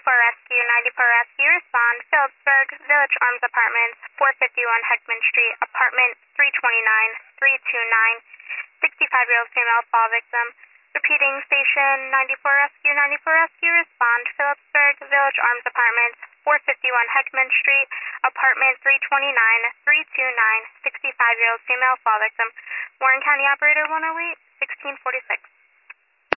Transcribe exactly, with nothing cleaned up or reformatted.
ninety-four Rescue, ninety-four Rescue, respond. Phillipsburg, Village Arms Apartments, four fifty-one Heckman Street, apartment three twenty-nine, three twenty-nine, sixty-five-year-old female fall victim. Repeating, station ninety-four Rescue, ninety-four Rescue, respond. Phillipsburg, Village Arms Apartments, four fifty-one Heckman Street, apartment three twenty-nine, three twenty-nine, sixty-five-year-old female fall victim. Warren County Operator one oh eight, sixteen forty-six.